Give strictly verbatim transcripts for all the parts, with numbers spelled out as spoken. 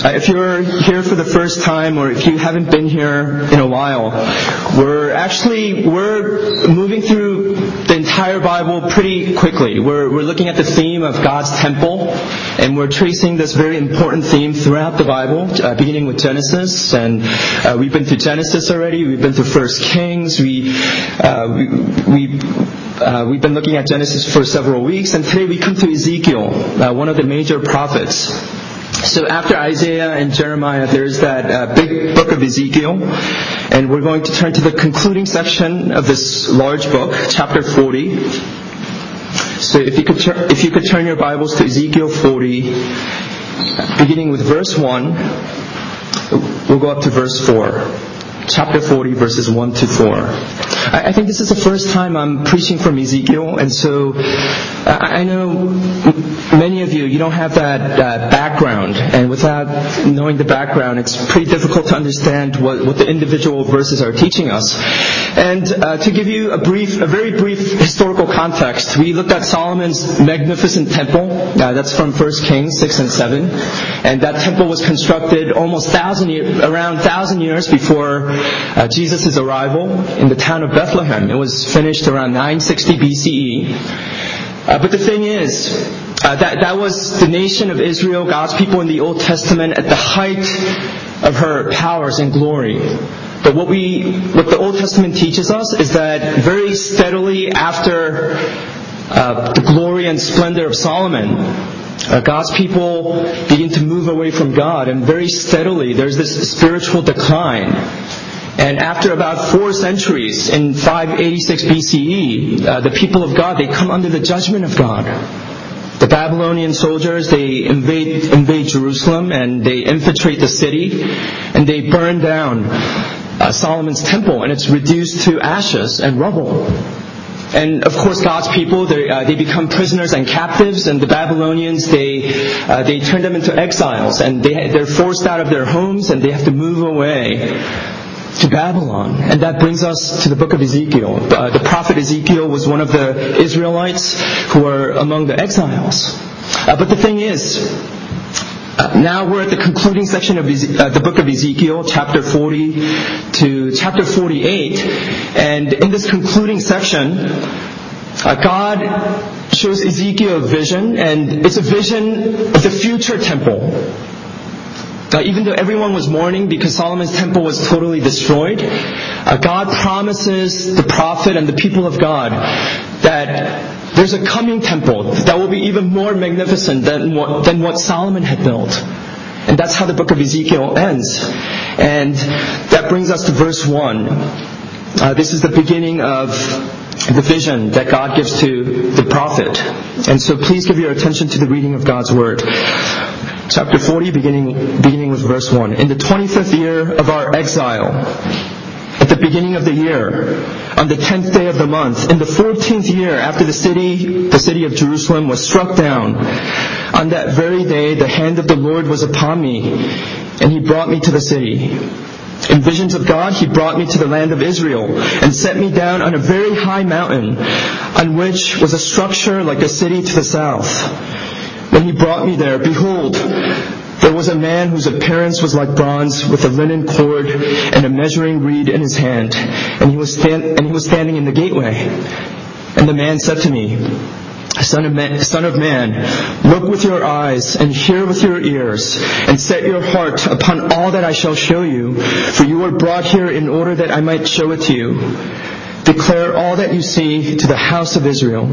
Uh, if you're here for the first time, or if you haven't been here in a while, we're actually we're moving through the entire Bible pretty quickly. We're we're looking at the theme of God's temple, and we're tracing this very important theme throughout the Bible, uh, beginning with Genesis. And uh, we've been through Genesis already. We've been through First Kings. We uh, we. we Uh, we've been looking at Genesis for several weeks, and today we come to Ezekiel, uh, one of the major prophets. So after Isaiah and Jeremiah, there's that uh, big book of Ezekiel, and we're going to turn to the concluding section of this large book, chapter forty. So if you could tur- if you could turn your Bibles to Ezekiel forty, beginning with verse one, we'll go up to verse four. Chapter forty, verses one to four. I, I think this is the first time I'm preaching from Ezekiel, and so uh, I know many of you, you don't have that uh, background, and without knowing the background, it's pretty difficult to understand what, what the individual verses are teaching us. And uh, to give you a brief, a very brief historical context, we looked at Solomon's magnificent temple. Uh, that's from First Kings six and seven, and that temple was constructed almost thousand year, around thousand years before Uh, Jesus' arrival in the town of Bethlehem. It was finished around nine sixty B C E. Uh, but the thing is, uh, that, that was the nation of Israel, God's people in the Old Testament, at the height of her powers and glory. But what we, what the Old Testament teaches us is that very steadily after uh, the glory and splendor of Solomon, Uh, God's people begin to move away from God, and very steadily there's this spiritual decline. And after about four centuries, in five eighty-six B C E, uh, the people of God, they come under the judgment of God. The Babylonian soldiers, they invade, invade Jerusalem, and they infiltrate the city, and they burn down uh, Solomon's temple, and it's reduced to ashes and rubble. And of course, God's people, they, uh, they become prisoners and captives, and the Babylonians, they uh, they turn them into exiles, and they, they're forced out of their homes, and they have to move away to Babylon. And that brings us to the book of Ezekiel. Uh, the prophet Ezekiel was one of the Israelites who were among the exiles. Uh, but the thing is, Uh, now we're at the concluding section of Eze- uh, the book of Ezekiel, chapter forty to chapter forty-eight. And in this concluding section, uh, God shows Ezekiel a vision, and it's a vision of the future temple. Uh, even though everyone was mourning because Solomon's temple was totally destroyed, uh, God promises the prophet and the people of God that there's a coming temple that will be even more magnificent than what, than what Solomon had built. And that's how the book of Ezekiel ends. And that brings us to verse one. Uh, this is the beginning of the vision that God gives to the prophet. And so please give your attention to the reading of God's Word. Chapter forty, beginning, beginning with verse one. In the twenty-fifth year of our exile, at the beginning of the year, on the tenth day of the month, in the fourteenth year after the city, the city of Jerusalem was struck down, on that very day the hand of the Lord was upon me, and He brought me to the city. In visions of God, He brought me to the land of Israel, and set me down on a very high mountain, on which was a structure like a city to the south. When He brought me there, behold, there was a man whose appearance was like bronze, with a linen cord and a measuring reed in his hand, and he was stand, and he was standing in the gateway. And the man said to me, Son of man, son of man, look with your eyes and hear with your ears, and set your heart upon all that I shall show you, for you were brought here in order that I might show it to you. Declare all that you see to the house of Israel.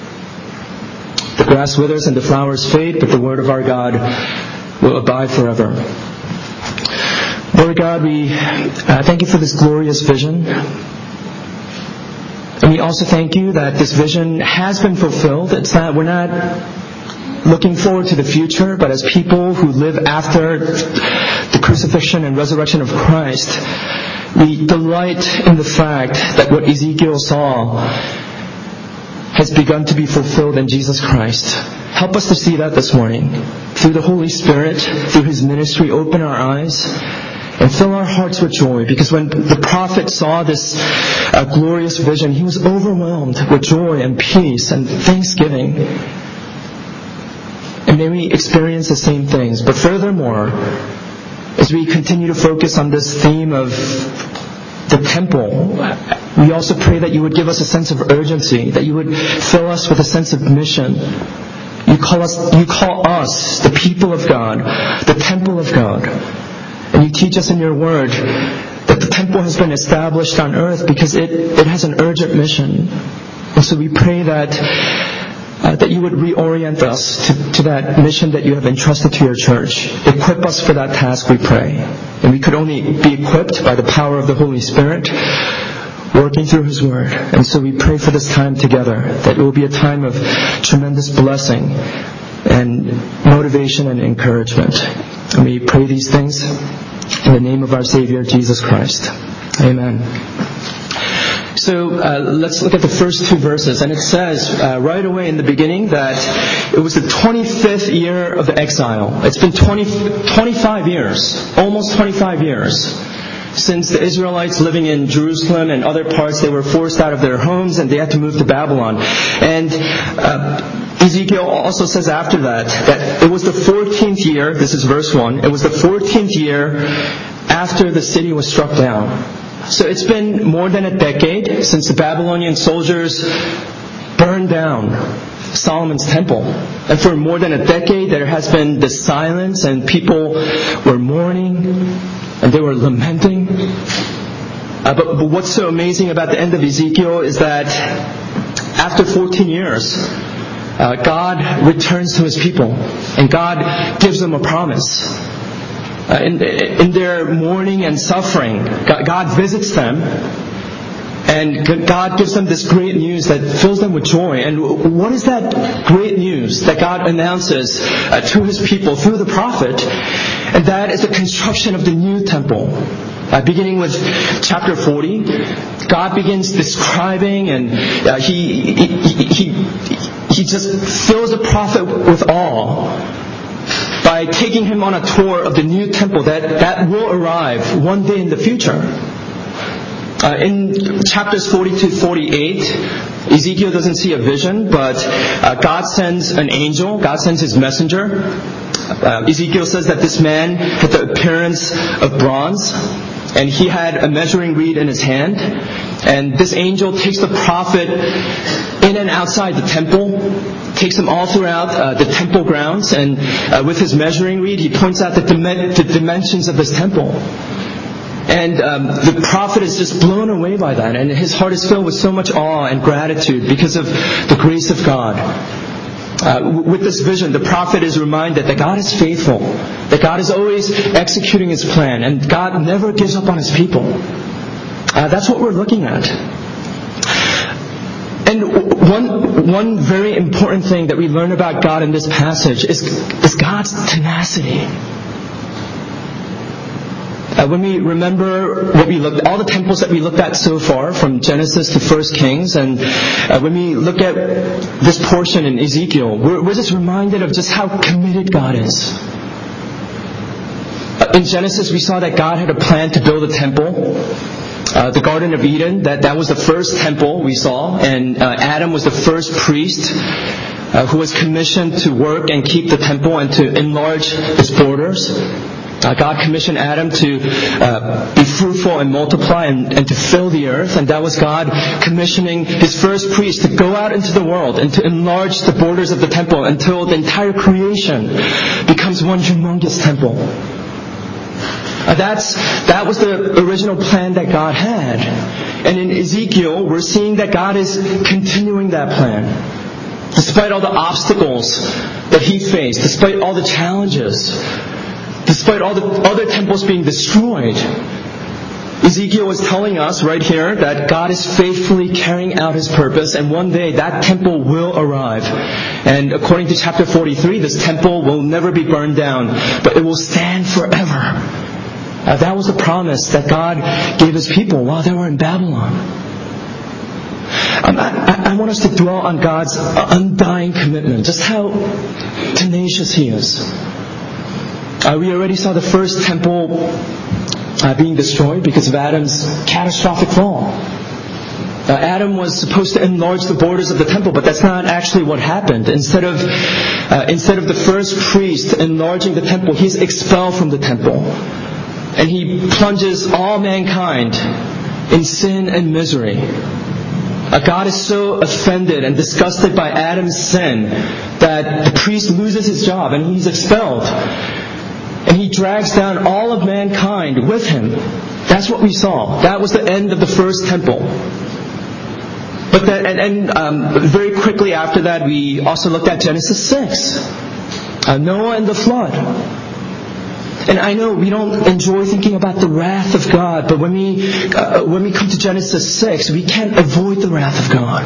The grass withers and the flowers fade, but the word of our God will abide forever. Lord God, we uh, thank you for this glorious vision. And we also thank you that this vision has been fulfilled. It's not, we're not looking forward to the future, but as people who live after the crucifixion and resurrection of Christ, we delight in the fact that what Ezekiel saw has begun to be fulfilled in Jesus Christ. Help us to see that this morning. Through the Holy Spirit, through His ministry, open our eyes and fill our hearts with joy. Because when the prophet saw this uh, glorious vision, he was overwhelmed with joy and peace and thanksgiving. And may we experience the same things. But furthermore, as we continue to focus on this theme of the temple, we also pray that you would give us a sense of urgency, that you would fill us with a sense of mission. You call us, you call us, the people of God, the temple of God. And you teach us in your word that the temple has been established on earth because it, it has an urgent mission. And so we pray that Uh, that you would reorient us to, to that mission that you have entrusted to your church. Equip us for that task, we pray. And we could only be equipped by the power of the Holy Spirit working through His Word. And so we pray for this time together, that it will be a time of tremendous blessing and motivation and encouragement. And we pray these things in the name of our Savior, Jesus Christ. Amen. So uh, let's look at the first two verses. And it says uh, right away in the beginning that it was the twenty-fifth year of the exile. It's been twenty, twenty-five years, almost twenty-five years, since the Israelites living in Jerusalem and other parts, they were forced out of their homes and they had to move to Babylon. And uh, Ezekiel also says after that, that it was the fourteenth year, this is verse one, it was the fourteenth year after the city was struck down. So it's been more than a decade since the Babylonian soldiers burned down Solomon's temple. And for more than a decade there has been this silence, and people were mourning and they were lamenting. Uh, but, but what's so amazing about the end of Ezekiel is that after fourteen years, uh, God returns to His people and God gives them a promise. Uh, in, in their mourning and suffering, God, God visits them, and God gives them this great news that fills them with joy. And what is that great news that God announces uh, to His people through the prophet? And that is the construction of the new temple. Uh, beginning with chapter forty, God begins describing, and uh, he, he, he, he just fills the prophet with awe by taking him on a tour of the new temple that, that will arrive one day in the future. Uh, in chapters forty to forty-eight, Ezekiel doesn't see a vision, but uh, God sends an angel, God sends His messenger. Uh, Ezekiel says that this man had the appearance of bronze, and he had a measuring reed in his hand. And this angel takes the prophet in and outside the temple, takes him all throughout uh, the temple grounds, and uh, with his measuring reed he points out the, dim- the dimensions of this temple. And um, the prophet is just blown away by that, and his heart is filled with so much awe and gratitude because of the grace of God. Uh, with this vision, the prophet is reminded that God is faithful, that God is always executing His plan, and God never gives up on His people. Uh, that's what we're looking at. And one one very important thing that we learn about God in this passage is, is God's tenacity. Uh, when we remember what we looked, all the temples that we looked at so far, from Genesis to First Kings, and uh, when we look at this portion in Ezekiel, we're, we're just reminded of just how committed God is. Uh, in Genesis, we saw that God had a plan to build a temple. Uh, the Garden of Eden, that, that was the first temple we saw, and uh, Adam was the first priest uh, who was commissioned to work and keep the temple and to enlarge its borders. Uh, God commissioned Adam to uh, be fruitful and multiply and, and to fill the earth, and that was God commissioning His first priest to go out into the world and to enlarge the borders of the temple until the entire creation becomes one humongous temple. Uh, that's that was the original plan that God had. And in Ezekiel, we're seeing that God is continuing that plan. Despite all the obstacles that he faced, despite all the challenges, despite all the other temples being destroyed, Ezekiel was telling us right here that God is faithfully carrying out His purpose, and one day that temple will arrive. And according to chapter forty-three, this temple will never be burned down, but it will stand forever. Uh, that was the promise that God gave His people while they were in Babylon. Um, I, I want us to dwell on God's undying commitment, just how tenacious He is. Uh, we already saw the first temple uh, being destroyed because of Adam's catastrophic fall. Uh, Adam was supposed to enlarge the borders of the temple, but that's not actually what happened. Instead of uh, instead of the first priest enlarging the temple, he's expelled from the temple. and He plunges all mankind in sin and misery. Uh, God is so offended and disgusted by Adam's sin that the priest loses his job and he's expelled. And He drags down all of mankind with Him. That's what we saw. That was the end of the first temple. But then, and, and um, very quickly after that, we also looked at Genesis six. Uh, Noah and the flood. And I know we don't enjoy thinking about the wrath of God, but when we uh, when we come to Genesis six, we can't avoid the wrath of God.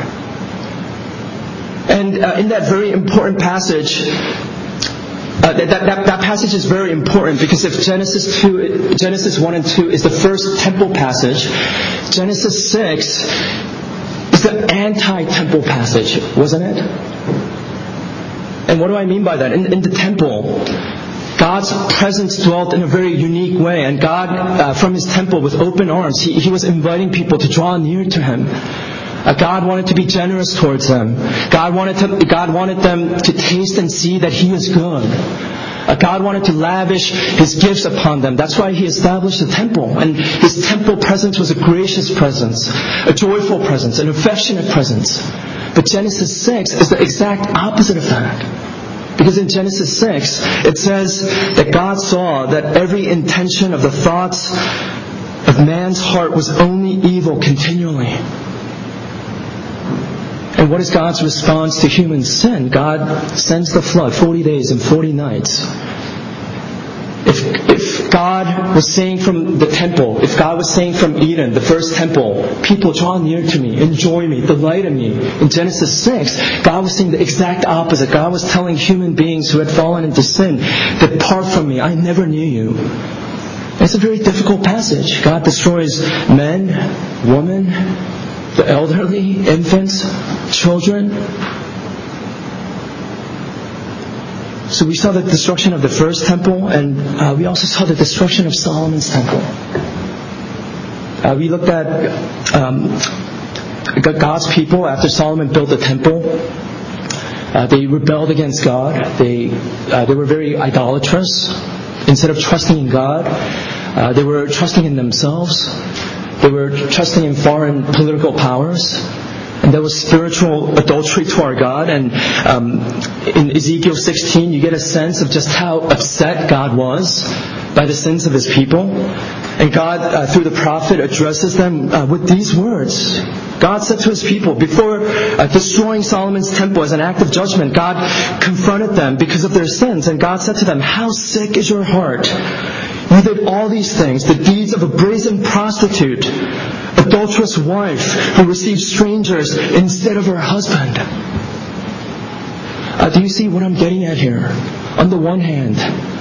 And uh, in that very important passage, uh, that, that that passage is very important because if Genesis two, Genesis one and two is the first temple passage, Genesis six is the anti-temple passage, wasn't it? And what do I mean by that? In, in the temple, God's presence dwelt in a very unique way, and God, uh, from His temple with open arms, He, he was inviting people to draw near to Him. Uh, God wanted to be generous towards them. God wanted to, God wanted them to taste and see that He is good. Uh, God wanted to lavish His gifts upon them. That's why He established the temple, and His temple presence was a gracious presence, a joyful presence, an affectionate presence. But Genesis six is the exact opposite of that. Because in Genesis six, it says that God saw that every intention of the thoughts of man's heart was only evil continually. And what is God's response to human sin? God sends the flood, forty days and forty nights. If, if God was saying from the temple, if God was saying from Eden, the first temple, people draw near to me, enjoy me, delight in me. In Genesis six, God was saying the exact opposite. God was telling human beings who had fallen into sin, depart from me, I never knew you. It's a very difficult passage. God destroys men, women, the elderly, infants, children. So we saw the destruction of the first temple, and uh, we also saw the destruction of Solomon's temple. Uh, we looked at um, God's people after Solomon built the temple. Uh, they rebelled against God. They uh, they were very idolatrous. Instead of trusting in God, uh, they were trusting in themselves. They were trusting in foreign political powers. And there was spiritual adultery to our God. And um, in Ezekiel sixteen, you get a sense of just how upset God was by the sins of His people. And God, uh, through the prophet, addresses them uh, with these words. God said to His people, before uh, destroying Solomon's temple as an act of judgment, God confronted them because of their sins. And God said to them, how sick is your heart? You did all these things, the deeds of a brazen prostitute, adulterous wife who received strangers instead of her husband. Uh, do you see what I'm getting at here? On the one hand,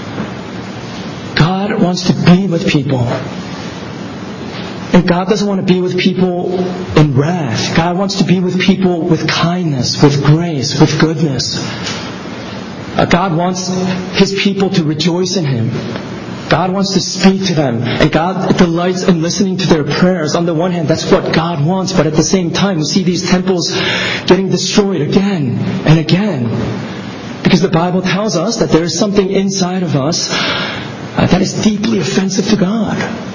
God wants to be with people. And God doesn't want to be with people in wrath. God wants to be with people with kindness, with grace, with goodness. Uh, God wants His people to rejoice in Him. God wants to speak to them, and God delights in listening to their prayers. On the one hand, that's what God wants, but at the same time, we see these temples getting destroyed again and again. Because the Bible tells us that there is something inside of us uh, that is deeply offensive to God.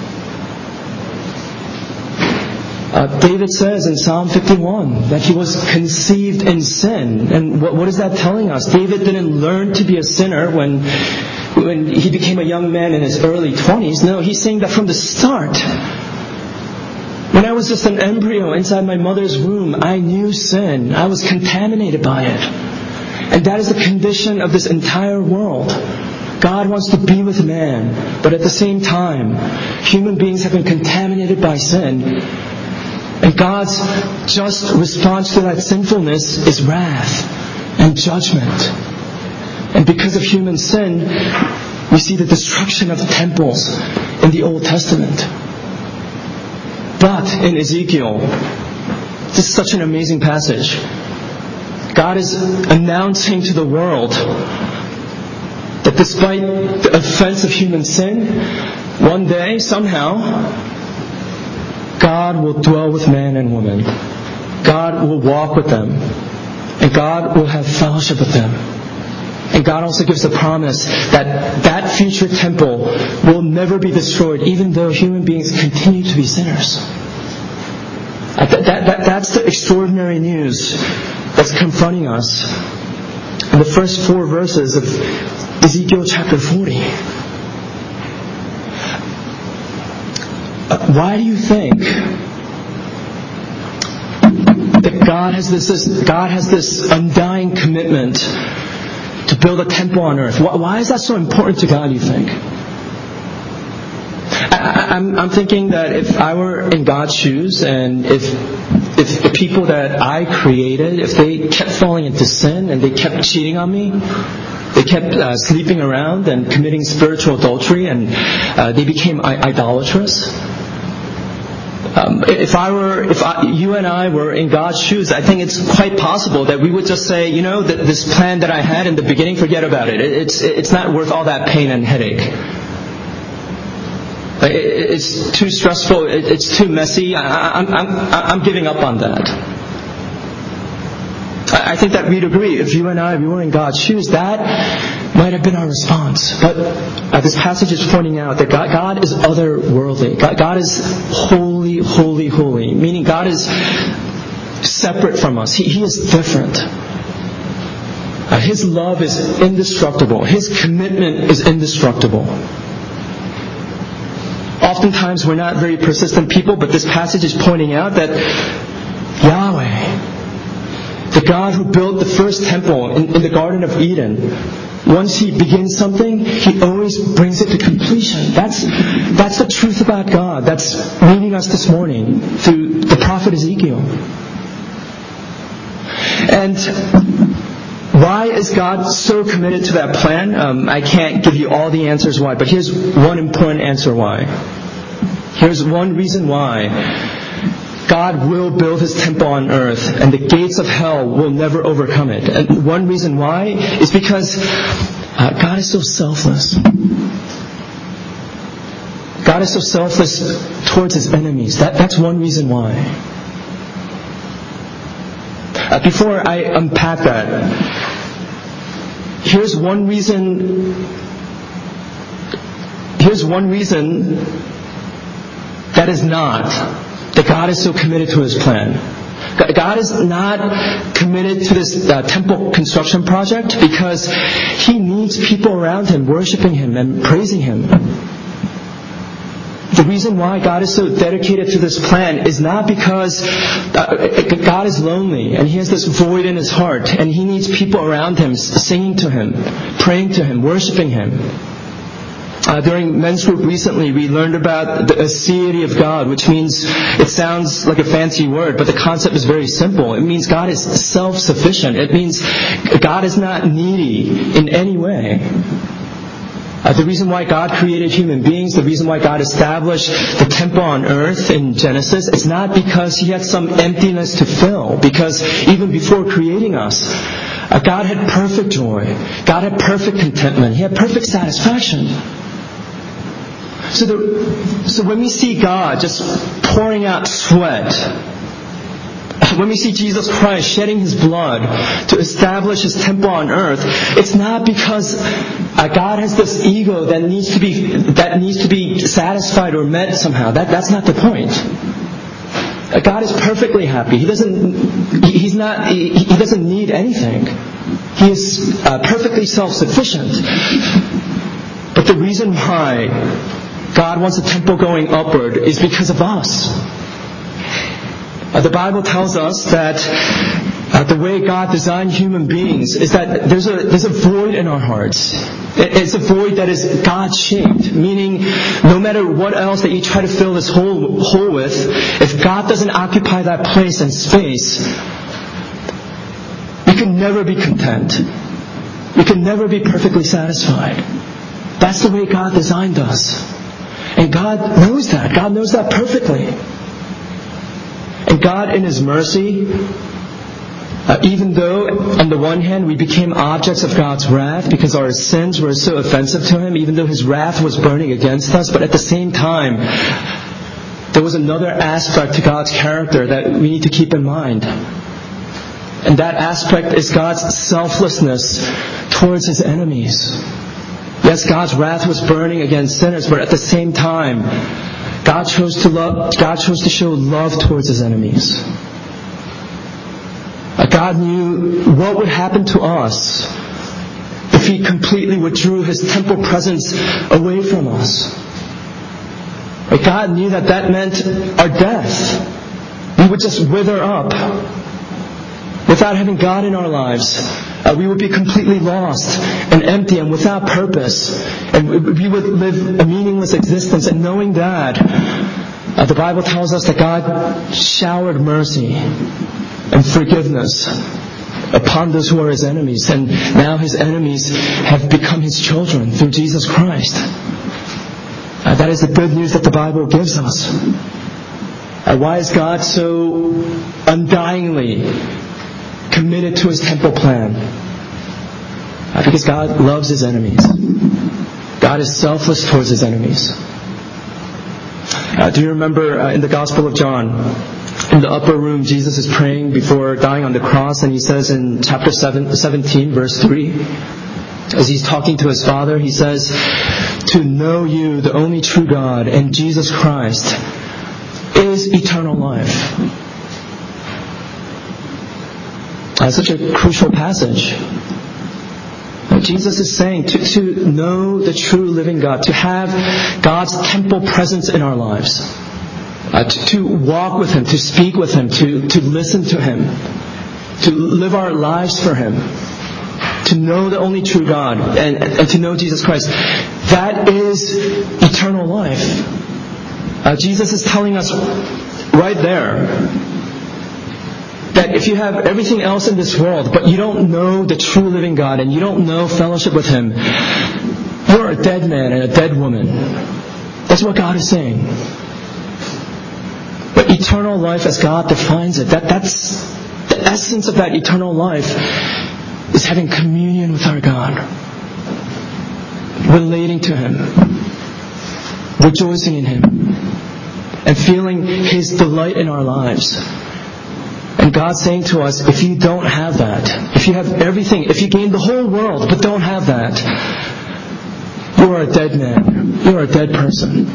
Uh, David says in Psalm fifty-one that he was conceived in sin. And what, what is that telling us? David didn't learn to be a sinner when when he became a young man in his early twenties. No, he's saying that from the start. When I was just an embryo inside my mother's womb, I knew sin. I was contaminated by it. And that is the condition of this entire world. God wants to be with man, but at the same time, human beings have been contaminated by sin. And God's just response to that sinfulness is wrath and judgment. And because of human sin, we see the destruction of the temples in the Old Testament. But in Ezekiel, this is such an amazing passage. God is announcing to the world that despite the offense of human sin, one day, somehow, God will dwell with man and woman. God will walk with them. And God will have fellowship with them. And God also gives a promise that that future temple will never be destroyed, even though human beings continue to be sinners. That, that, that, that's the extraordinary news that's confronting us in the first four verses of Ezekiel chapter forty. Uh, why do you think that God has this, this God has this undying commitment to build a temple on earth? Why, why is that so important to God, you think? I, I'm, I'm thinking that if I were in God's shoes, and if if the people that I created, if they kept falling into sin and they kept cheating on me, they kept uh, sleeping around and committing spiritual adultery, and uh, they became I- idolatrous. Um, if I were, if I, you and I were in God's shoes, I think it's quite possible that we would just say, you know, that this plan that I had in the beginning, forget about it. It's it's not worth all that pain and headache. It's too stressful. It's too messy. I, I'm I'm I'm giving up on that. I think that we'd agree, if you and I we were in God's shoes, that might have been our response. But uh, this passage is pointing out that God, God is otherworldly. God, God is holy, holy, holy. Meaning God is separate from us. He, he is different. Uh, his love is indestructible. His commitment is indestructible. Oftentimes we're not very persistent people, but this passage is pointing out that Yahweh, the God who built the first temple in, in the Garden of Eden, once He begins something, He always brings it to completion. That's that's the truth about God. That's meeting us this morning through the prophet Ezekiel. And why is God so committed to that plan? Um, I can't give you all the answers why, but here's one important answer why. Here's one reason why God will build His temple on earth, and the gates of hell will never overcome it. And one reason why is because uh, God is so selfless. God is so selfless towards His enemies. That, that's one reason why. Uh, before I unpack that, here's one reason. Here's one reason that is not that God is so committed to His plan. God is not committed to this uh, temple construction project because He needs people around Him worshiping Him and praising Him. The reason why God is so dedicated to this plan is not because uh, God is lonely and He has this void in His heart and He needs people around Him singing to Him, praying to Him, worshiping Him. Uh, during men's group recently, we learned about the aseity of God, which means, it sounds like a fancy word, but the concept is very simple. It means God is self-sufficient. It means God is not needy in any way. Uh, the reason why God created human beings, the reason why God established the temple on earth in Genesis, it's not because He had some emptiness to fill. Because even before creating us, uh, God had perfect joy. God had perfect contentment. He had perfect satisfaction. So, the, so when we see God just pouring out sweat, when we see Jesus Christ shedding His blood to establish His temple on earth, it's not because uh, God has this ego that needs to be that needs to be satisfied or met somehow. That that's not the point. Uh, God is perfectly happy. He doesn't. He's not. He, he doesn't need anything. He is uh, perfectly self-sufficient. But the reason why God wants the temple going upward is because of us. Uh, the Bible tells us that uh, the way God designed human beings is that there's a there's a void in our hearts. It, it's a void that is God-shaped, meaning no matter what else that you try to fill this hole, hole with, if God doesn't occupy that place and space, we can never be content. We can never be perfectly satisfied. That's the way God designed us. And God knows that. God knows that perfectly. And God, in His mercy, uh, even though on the one hand we became objects of God's wrath because our sins were so offensive to Him, even though His wrath was burning against us, but at the same time, there was another aspect to God's character that we need to keep in mind. And that aspect is God's selflessness towards His enemies. Yes, God's wrath was burning against sinners, but at the same time, God chose to love, God chose to show love towards His enemies. God knew what would happen to us if He completely withdrew His temple presence away from us. God knew that that meant our death. We would just wither up. Without having God in our lives, uh, we would be completely lost and empty and without purpose. And we would live a meaningless existence. And knowing that, uh, the Bible tells us that God showered mercy and forgiveness upon those who are His enemies. And now His enemies have become His children through Jesus Christ. Uh, that is the good news that the Bible gives us. Uh, why is God so undyingly committed to His temple plan? Uh, because God loves His enemies. God is selfless towards His enemies. Uh, do you remember uh, in the Gospel of John, in the upper room, Jesus is praying before dying on the cross, and He says in chapter seven, seventeen, verse three, as He's talking to His Father, He says, "To know You, the only true God, and Jesus Christ, is eternal life." That's such a crucial passage. Jesus is saying to, to know the true living God, to have God's temple presence in our lives, uh, to, to walk with Him, to speak with Him, to, to listen to Him, to live our lives for Him, to know the only true God, and, and to know Jesus Christ. That is eternal life. Uh, Jesus is telling us right there that if you have everything else in this world, but you don't know the true living God and you don't know fellowship with Him, you're a dead man and a dead woman. That's what God is saying. But eternal life as God defines it, that, that's the essence of that eternal life, is having communion with our God, relating to Him, rejoicing in Him, and feeling His delight in our lives. And God's saying to us, if you don't have that, if you have everything, if you gain the whole world but don't have that, you are a dead man. You are a dead person.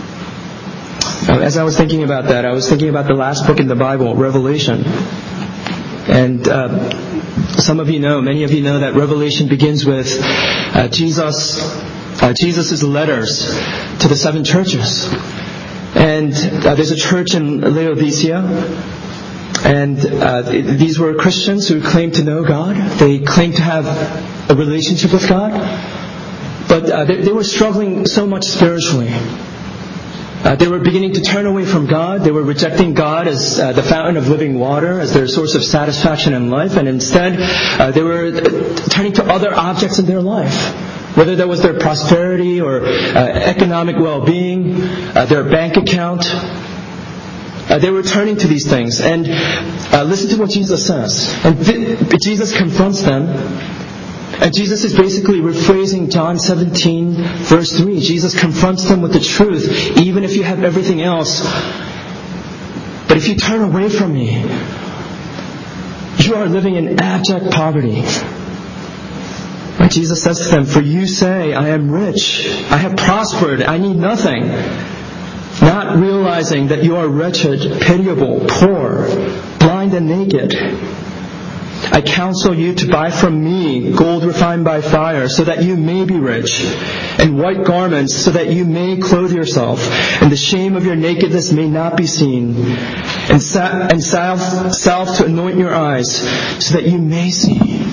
As I was thinking about that, I was thinking about the last book in the Bible, Revelation. And uh, some of you know, many of you know that Revelation begins with uh, Jesus, uh, Jesus' letters to the seven churches. And uh, there's a church in Laodicea. And uh, these were Christians who claimed to know God. They claimed to have a relationship with God. But uh, they, they were struggling so much spiritually. Uh, they were beginning to turn away from God. They were rejecting God as uh, the fountain of living water, as their source of satisfaction in life. And instead, uh, they were turning to other objects in their life. Whether that was their prosperity or uh, economic well-being, uh, their bank account. Uh, they were turning to these things. And uh, listen to what Jesus says. And th- Jesus confronts them. And Jesus is basically rephrasing John seventeen, verse three. Jesus confronts them with the truth. Even if you have everything else, but if you turn away from me, you are living in abject poverty. And Jesus says to them, "For you say, I am rich, I have prospered, I need nothing. Not realizing that you are wretched, pitiable, poor, blind and naked. I counsel you to buy from me gold refined by fire, so that you may be rich, and white garments, so that you may clothe yourself, and the shame of your nakedness may not be seen, and, sa- and salve, salve to anoint your eyes, so that you may see."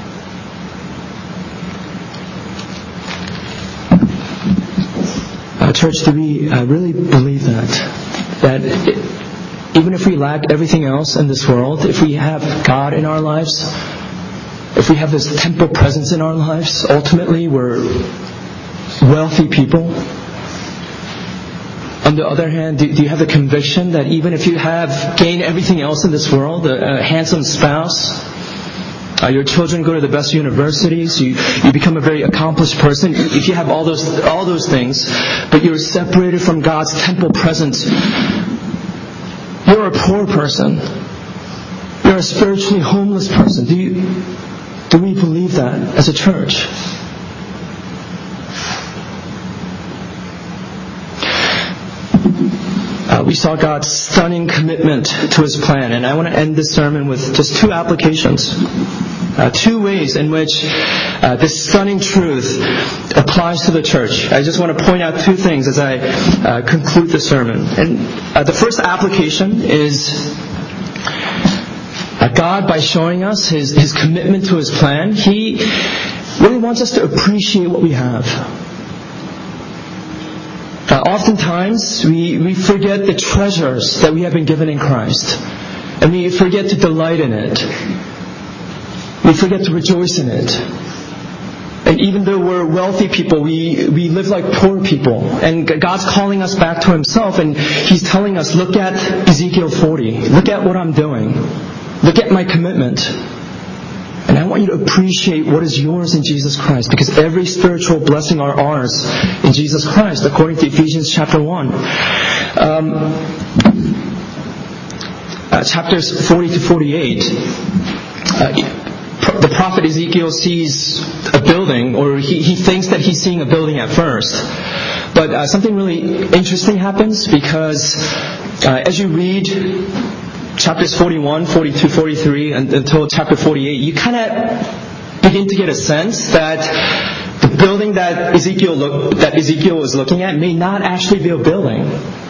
Uh, church, do we uh, really believe that? That it, even if we lack everything else in this world, if we have God in our lives, if we have His temple presence in our lives, ultimately we're wealthy people? On the other hand, do, do you have the conviction that even if you have gained everything else in this world, a, a handsome spouse, Uh, your children go to the best universities, you, you become a very accomplished person, if you have all those all those things, but you're separated from God's temple presence, you're a poor person. You're a spiritually homeless person. Do you, do we believe that as a church? Uh, we saw God's stunning commitment to His plan, and I want to end this sermon with just two applications. Uh, two ways in which uh, this stunning truth applies to the church. I just want to point out two things as I uh, conclude the sermon. And uh, the first application is uh, God, by showing us His, His commitment to His plan, He really wants us to appreciate what we have. Uh, oftentimes, we, we forget the treasures that we have been given in Christ. And we forget to delight in it. We forget to rejoice in it. And even though we're wealthy people, we, we live like poor people. And God's calling us back to Himself, and He's telling us, look at Ezekiel forty. Look at what I'm doing. Look at my commitment. And I want you to appreciate what is yours in Jesus Christ, because every spiritual blessing are ours in Jesus Christ, according to Ephesians chapter one. Um, uh, chapters forty to forty-eight. Uh, The prophet Ezekiel sees a building, or he, he thinks that he's seeing a building at first. But uh, something really interesting happens, because uh, as you read chapters forty-one, forty-two, forty-three, and, until chapter forty-eight, you kind of begin to get a sense that the building that Ezekiel look, that Ezekiel was looking at may not actually be a building.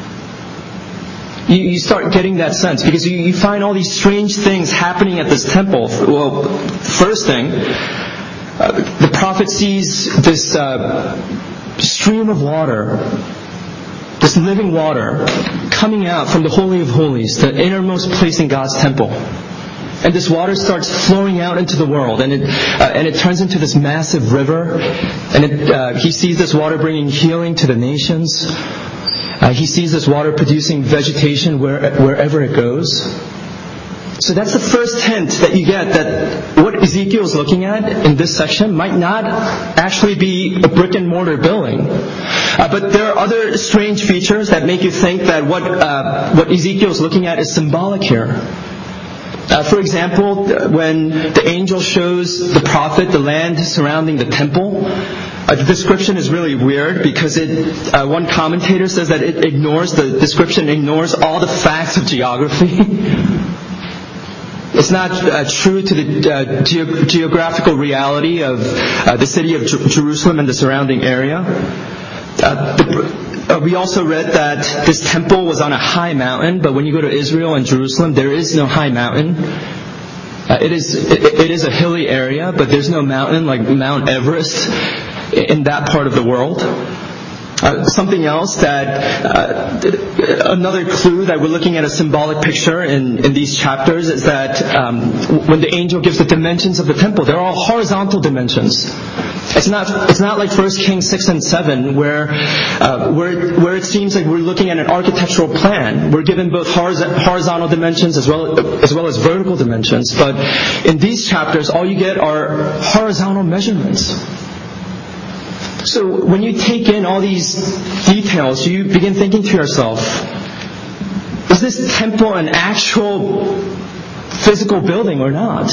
You, you start getting that sense, because you, you find all these strange things happening at this temple. Well, first thing, uh, the prophet sees this uh, stream of water, this living water, coming out from the Holy of Holies, the innermost place in God's temple. And this water starts flowing out into the world, and it uh, and it turns into this massive river. And it, uh, he sees this water bringing healing to the nations. Uh, he sees this water producing vegetation where, wherever it goes. So that's the first hint that you get, that what Ezekiel is looking at in this section might not actually be a brick and mortar building. Uh, but there are other strange features that make you think that what uh, what Ezekiel is looking at is symbolic here. Uh, for example, when the angel shows the prophet the land surrounding the temple, uh, the description is really weird, because it, uh, one commentator says that it ignores, the description ignores all the facts of geography. It's not uh, true to the uh, ge- geographical reality of uh, the city of Jer- Jerusalem and the surrounding area. Uh, the, Uh, we also read that this temple was on a high mountain, but when you go to Israel and Jerusalem, there is no high mountain. Uh, it is it, it is a hilly area, but there's no mountain like Mount Everest in that part of the world. Uh, something else that, uh, another clue that we're looking at a symbolic picture in, in these chapters is that um, when the angel gives the dimensions of the temple, they're all horizontal dimensions. It's not it's not like First Kings six and seven where uh, where where it seems like we're looking at an architectural plan. We're given both horizontal dimensions as well as well as vertical dimensions. But in these chapters, all you get are horizontal measurements. So when you take in all these details, you begin thinking to yourself, is this temple an actual physical building or not?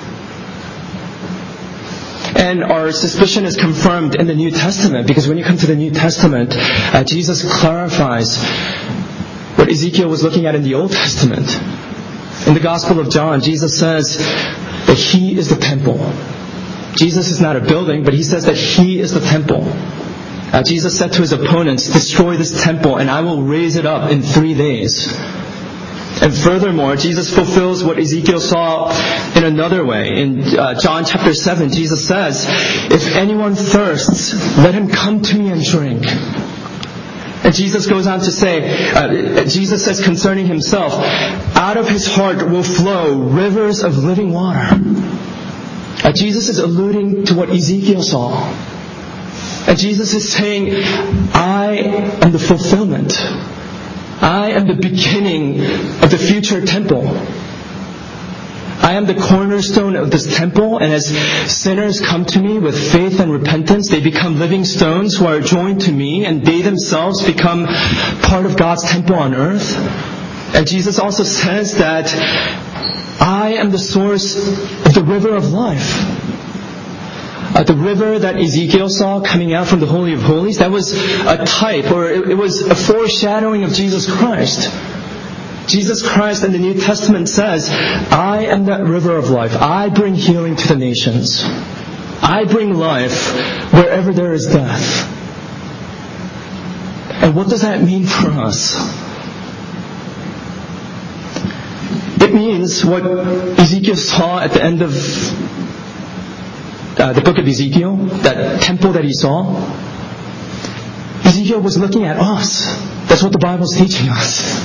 And our suspicion is confirmed in the New Testament, because when you come to the New Testament, uh, Jesus clarifies what Ezekiel was looking at in the Old Testament. In the Gospel of John, Jesus says that He is the temple. Jesus is not a building, but He says that He is the temple. Uh, Jesus said to His opponents, destroy this temple and I will raise it up in three days. And furthermore, Jesus fulfills what Ezekiel saw in another way. In uh, John chapter seven, Jesus says, if anyone thirsts, let him come to me and drink. And Jesus goes on to say, uh, Jesus says concerning Himself, out of His heart will flow rivers of living water. Uh, Jesus is alluding to what Ezekiel saw. And Jesus is saying, I am the fulfillment. I am the beginning of the future temple. I am the cornerstone of this temple, and as sinners come to me with faith and repentance, they become living stones who are joined to me, and they themselves become part of God's temple on earth. And Jesus also says that I am the source of the river of life. Uh, the river that Ezekiel saw coming out from the Holy of Holies, that was a type, or it, it was a foreshadowing of Jesus Christ. Jesus Christ in the New Testament says, I am that river of life. I bring healing to the nations. I bring life wherever there is death. And what does that mean for us? It means what Ezekiel saw at the end of uh, the book of Ezekiel, that temple that he saw. Ezekiel was looking at us. That's what the Bible is teaching us.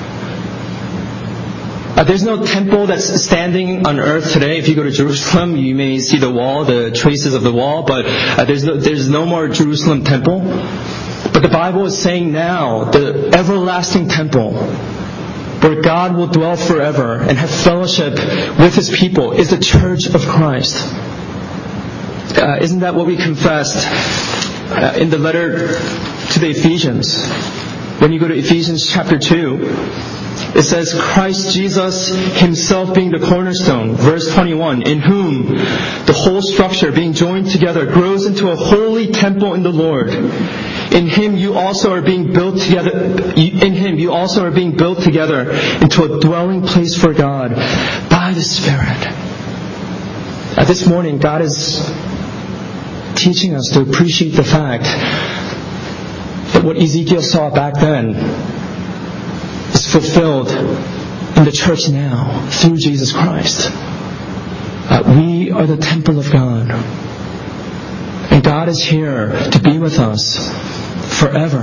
Uh, there's no temple that's standing on earth today. If you go to Jerusalem, you may see the wall, the traces of the wall, but uh, there's no, there's no more Jerusalem temple. But the Bible is saying now, the everlasting temple, where God will dwell forever and have fellowship with His people, is the church of Christ. Uh, isn't that what we confessed uh, in the letter to the Ephesians? When you go to Ephesians chapter two, it says, Christ Jesus Himself being the cornerstone, verse twenty-one, in whom the whole structure being joined together grows into a holy temple in the Lord. In Him you also are being built together. In Him you also are being built together into a dwelling place for God by the Spirit. Uh, this morning, God is teaching us to appreciate the fact that what Ezekiel saw back then is fulfilled in the church now through Jesus Christ. Uh, we are the temple of God. And God is here to be with us forever.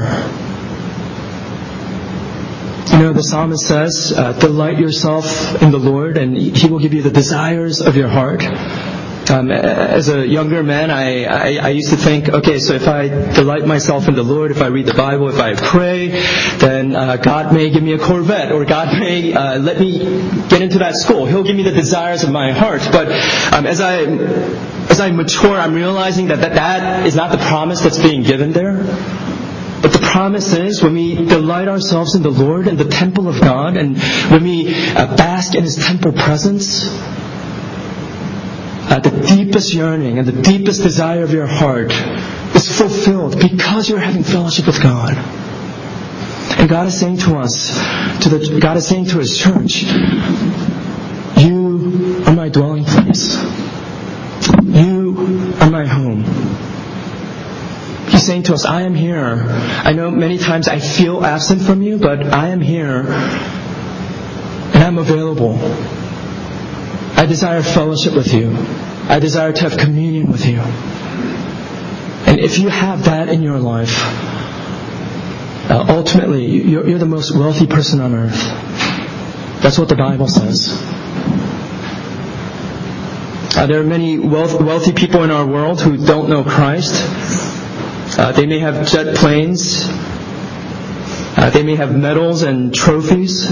You know, the psalmist says, uh, delight yourself in the Lord and He will give you the desires of your heart. Um, as a younger man, I, I, I used to think, okay, so if I delight myself in the Lord, if I read the Bible, if I pray, then uh, God may give me a Corvette, or God may uh, let me get into that school. He'll give me the desires of my heart. But um, as I as I mature, I'm realizing that, that that is not the promise that's being given there. But the promise is, when we delight ourselves in the Lord and the temple of God, and when we uh, bask in His temple presence, Uh, the deepest yearning and the deepest desire of your heart is fulfilled because you're having fellowship with God. And God is saying to us, to the, God is saying to His church, you are my dwelling place. You are my home. He's saying to us, I am here. I know many times I feel absent from you, but I am here and I'm available. I desire fellowship with you. I desire to have communion with you. And if you have that in your life, uh, ultimately, you're, you're the most wealthy person on earth. That's what the Bible says. Uh, there are many wealth, wealthy people in our world who don't know Christ. Uh, they may have jet planes. Uh, they may have medals and trophies.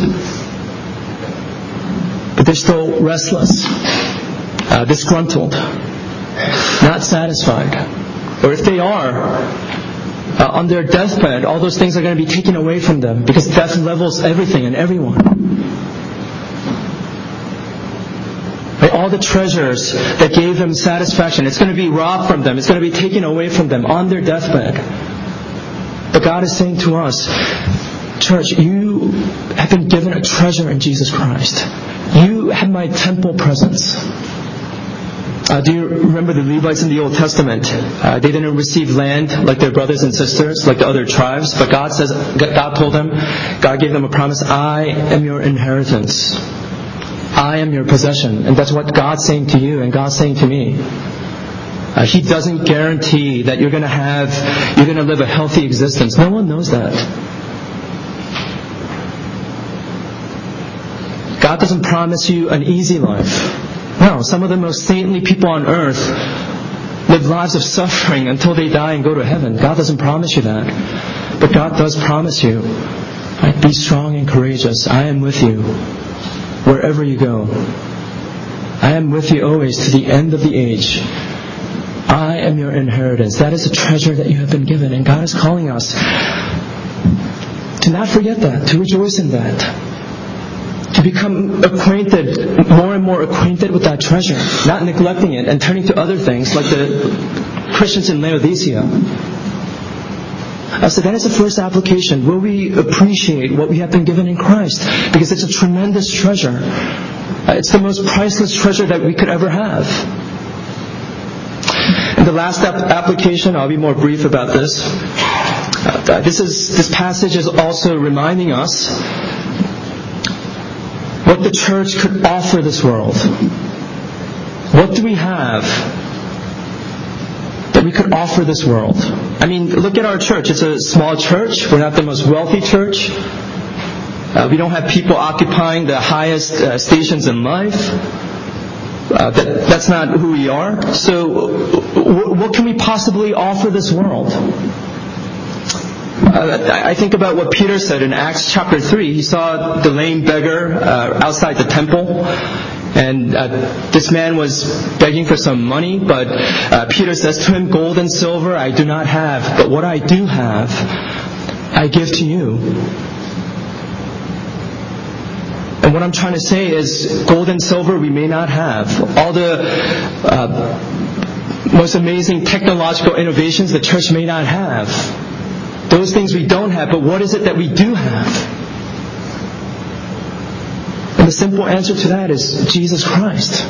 But they're still restless, uh, disgruntled, not satisfied. Or if they are, uh, on their deathbed, all those things are going to be taken away from them because death levels everything and everyone. Right? All the treasures that gave them satisfaction, it's going to be robbed from them. It's going to be taken away from them on their deathbed. But God is saying to us, church, you have been given a treasure in Jesus Christ. You have my temple presence. Uh, do you remember the Levites in the Old Testament? Uh, they didn't receive land like their brothers and sisters, like the other tribes. But God says, God told them, God gave them a promise, I am your inheritance. I am your possession. And that's what God's saying to you and God's saying to me. Uh, he doesn't guarantee that you're going to have, you're going to live a healthy existence. No one knows that. God doesn't promise you an easy life. No, some of the most saintly people on earth live lives of suffering until they die and go to heaven. God doesn't promise you that. But God does promise you, right, be strong and courageous. I am with you wherever you go. I am with you always to the end of the age. I am your inheritance. That is a treasure that you have been given. And God is calling us to not forget that, to rejoice in that. To to become acquainted, more and more acquainted with that treasure, not neglecting it and turning to other things like the Christians in Laodicea. Uh, so that is the first application. Will we appreciate what we have been given in Christ? Because it's a tremendous treasure. Uh, it's the most priceless treasure that we could ever have. And the last ap- application, I'll be more brief about this. Uh, this is this passage is also reminding us what the church could offer this world. What do we have that we could offer this world? I mean, look at our church. It's a small church. We're not the most wealthy church. Uh, we don't have people occupying the highest uh, stations in life. Uh, that, that's not who we are. So w- what can we possibly offer this world? Uh, I think about what Peter said in Acts chapter three. He saw the lame beggar uh, outside the temple. And uh, this man was begging for some money, but uh, Peter says to him, "Gold and silver I do not have, but what I do have, I give to you." And what I'm trying to say is, gold and silver we may not have. All the uh, most amazing technological innovations the church may not have. Those things we don't have, but what is it that we do have? And the simple answer to that is Jesus Christ.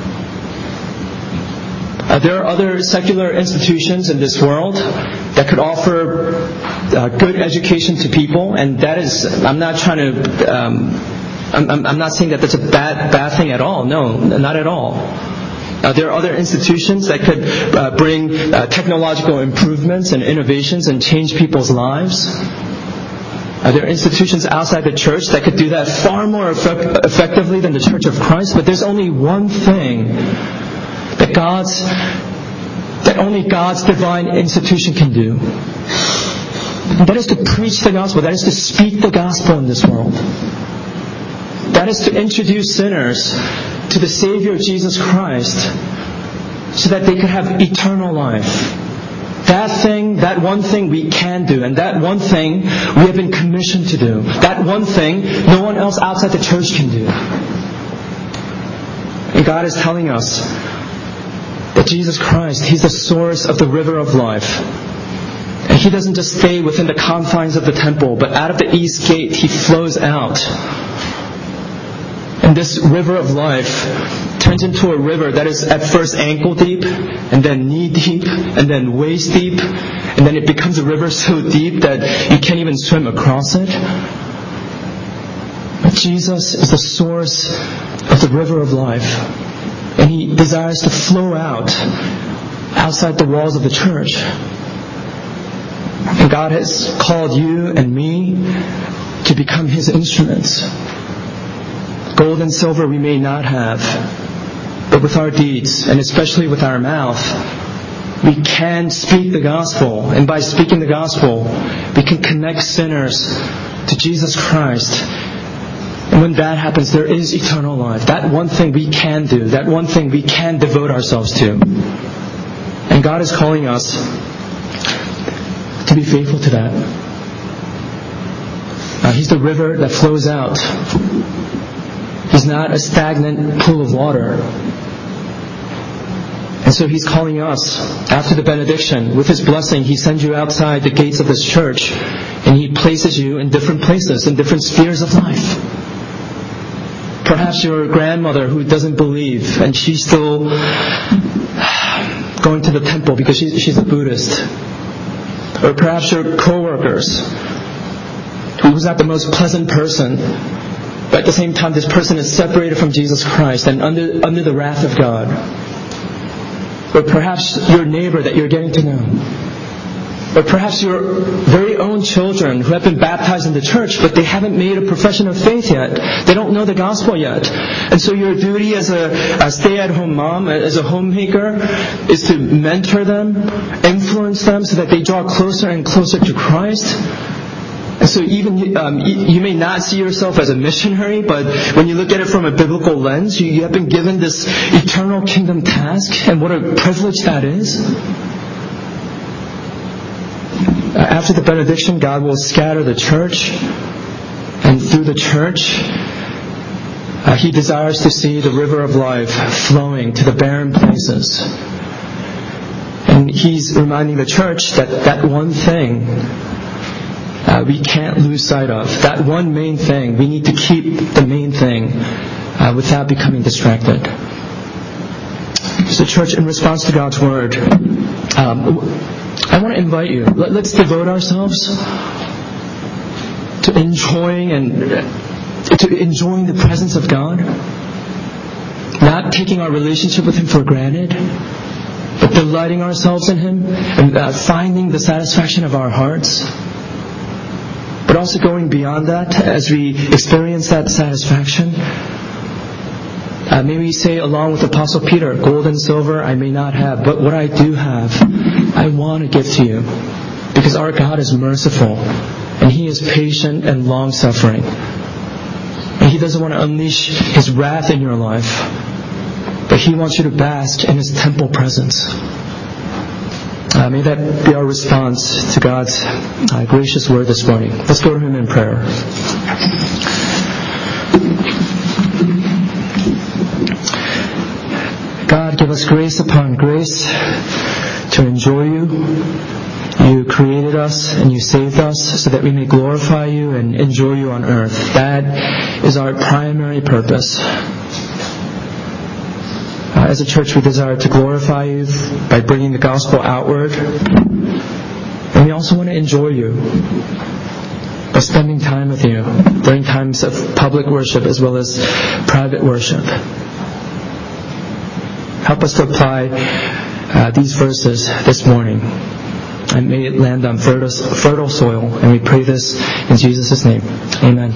Uh, there are other secular institutions in this world that could offer uh, good education to people, and that is, I'm not trying to, um, I'm, I'm not saying that that's a bad, bad thing at all. No, not at all. Uh, there are other institutions that could uh, bring uh, technological improvements and innovations and change people's lives. Uh, there are institutions outside the church that could do that far more effect- effectively than the Church of Christ. But there's only one thing that God's, that only God's divine institution can do. And that is to preach the gospel. That is to speak the gospel in this world. That is to introduce sinners to the Savior Jesus Christ so that they could have eternal life. That thing, that one thing we can do, and that one thing we have been commissioned to do. That one thing no one else outside the church can do. And God is telling us that Jesus Christ, He's the source of the river of life. And He doesn't just stay within the confines of the temple, but out of the east gate He flows out. And this river of life turns into a river that is at first ankle deep, and then knee deep, and then waist deep, and then it becomes a river so deep that you can't even swim across it. But Jesus is the source of the river of life, and He desires to flow out outside the walls of the church. And God has called you and me to become His instruments. Gold and silver we may not have, but with our deeds, and especially with our mouth, we can speak the gospel. And by speaking the gospel, we can connect sinners to Jesus Christ. And when that happens, there is eternal life. That one thing we can do. That one thing we can devote ourselves to. And God is calling us to be faithful to that. Uh, he's the river that flows out. He's not a stagnant pool of water. And so He's calling us, after the benediction, with His blessing, He sends you outside the gates of this church, and He places you in different places, in different spheres of life. Perhaps your grandmother who doesn't believe, and she's still going to the temple because she's, she's a Buddhist. Or perhaps your co-workers, who's not the most pleasant person, but at the same time, this person is separated from Jesus Christ and under under the wrath of God. Or perhaps your neighbor that you're getting to know. Or perhaps your very own children who have been baptized in the church, but they haven't made a profession of faith yet. They don't know the gospel yet. And so your duty as a, a stay-at-home mom, as a homemaker, is to mentor them, influence them so that they draw closer and closer to Christ. And so even um, you may not see yourself as a missionary, but when you look at it from a biblical lens, you, you have been given this eternal kingdom task, and what a privilege that is. After the benediction, God will scatter the church, and through the church, Uh, he desires to see the river of life flowing to the barren places. And He's reminding the church that that one thing uh, we can't lose sight of. That one main thing, we need to keep the main thing uh, without becoming distracted. So church, in response to God's Word, um, I want to invite you, let, let's devote ourselves to enjoying and to enjoying the presence of God, not taking our relationship with Him for granted, but delighting ourselves in Him and uh, finding the satisfaction of our hearts. But also going beyond that, as we experience that satisfaction, uh, may we say along with Apostle Peter, gold and silver I may not have, but what I do have, I want to give to you. Because our God is merciful, and He is patient and long-suffering. And He doesn't want to unleash His wrath in your life, but He wants you to bask in His temple presence. Uh, may that be our response to God's uh, gracious Word this morning. Let's go to Him in prayer. God, give us grace upon grace to enjoy You. You created us and You saved us so that we may glorify You and enjoy You on earth. That is our primary purpose. Uh, as a church, we desire to glorify You by bringing the gospel outward. And we also want to enjoy You by spending time with You during times of public worship as well as private worship. Help us to apply uh, these verses this morning. And may it land on fertile, fertile soil. And we pray this in Jesus' name. Amen.